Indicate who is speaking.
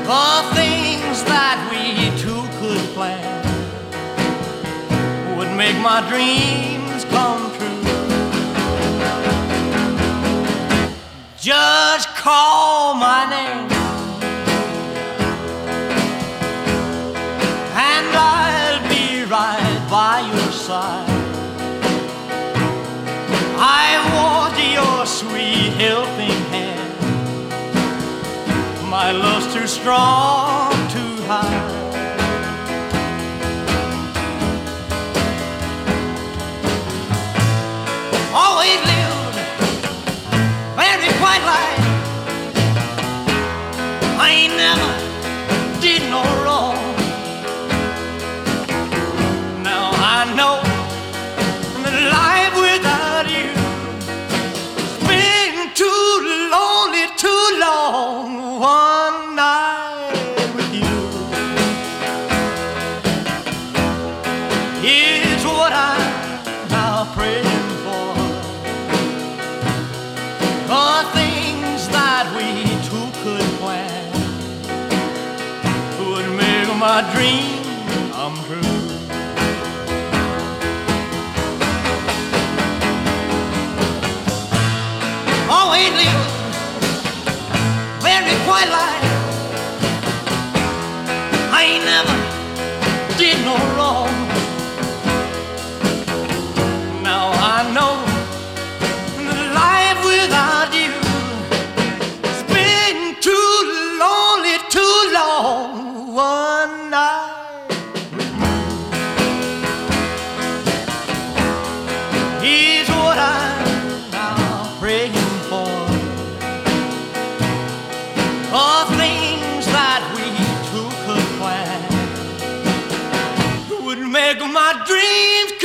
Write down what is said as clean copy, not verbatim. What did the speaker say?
Speaker 1: for things that we two could plan would make my dreams come true. Just call my name and I'll be right by your side. I want your sweet helping hand. My love's too strong to hide. Always lived very quiet life. I ain't never did no wrong. Now I know that life without you has been too lonely, too long. One night with you is what I'm now praying for. For things that we two could plan would make my dream come true. Always live very quiet life. I ain't never did no wrong. Now I know that life without you has been too lonely, too long. One night is what I'm now praying for. For things that we two could plan would make my dreams